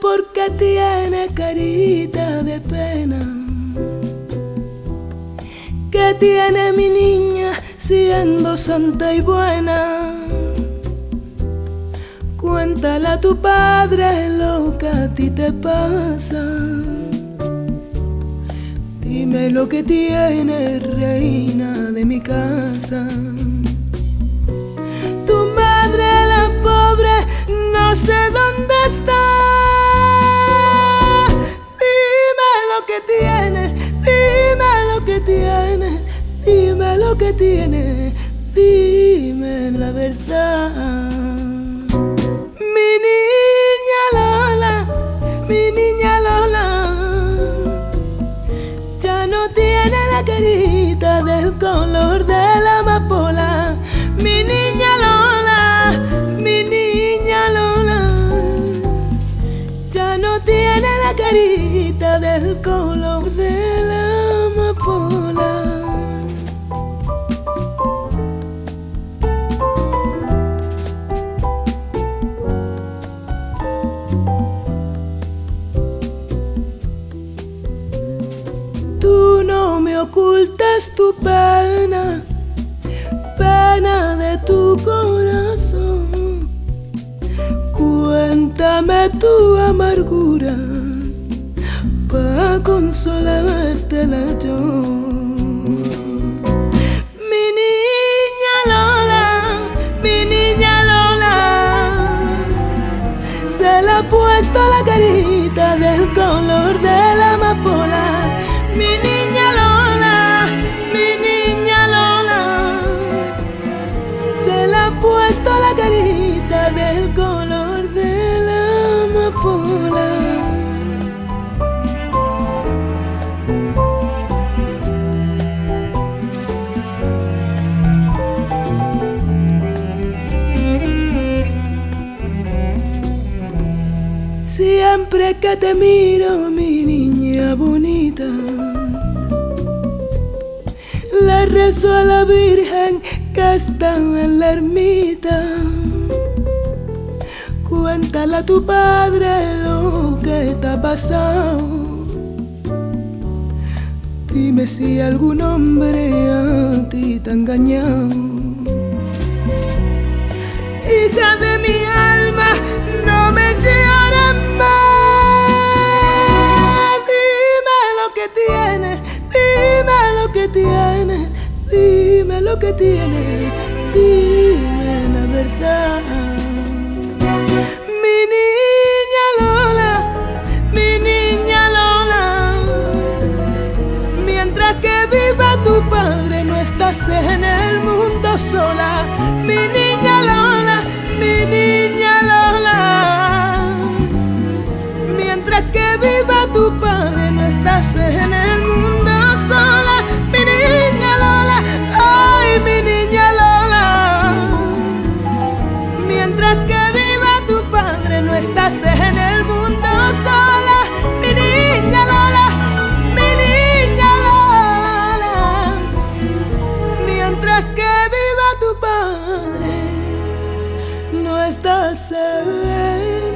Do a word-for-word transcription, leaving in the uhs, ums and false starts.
porque tiene carita de pena. ¿Qué tiene mi niña siendo santa y buena? Cuéntale a tu padre lo que a ti te pasa. Dime lo que tiene, reina de mi casa. Tu madre, la pobre, no sé dónde está. Dime lo que tienes, dime lo que tienes, dime lo que tienes, dime la verdad. Mi niña Lola, mi niña Lola, ya no tiene la carita del color de la amapola. Mi niña Lola, mi niña Lola, ya no tiene la carita del color de la amapola. Tú no me ocultes tu pena, pena de tu corazón. Cuéntame tu amargura pa' consolártela yo. Mi niña Lola, mi niña Lola, se le ha puesto la carita del color de la amapola. Mi niña Lola, mi niña Lola, se le ha puesto la carita del color de la amapola. Siempre que te miro, mi niña bonita, le rezo a la Virgen que está en la ermita. Cuéntale a tu padre lo que te ha pasado. Dime si algún hombre a ti te ha engañado. Hija de mi alma, no me llores más. Dime lo que tienes, dime lo que tienes, dime lo que tienes, dime la verdad. Mi niña Lola, mi niña Lola, mientras que viva tu padre no estás en el mundo sola. Mi niña Lola, mi niña Lola, mientras que viva tu padre no estás en el mundo sola. Mi niña Lola, ay mi niña Lola, mientras que viva tu padre no estás en el mundo sola. Mi niña Lola, mi niña Lola, mientras que viva tu padre no estás en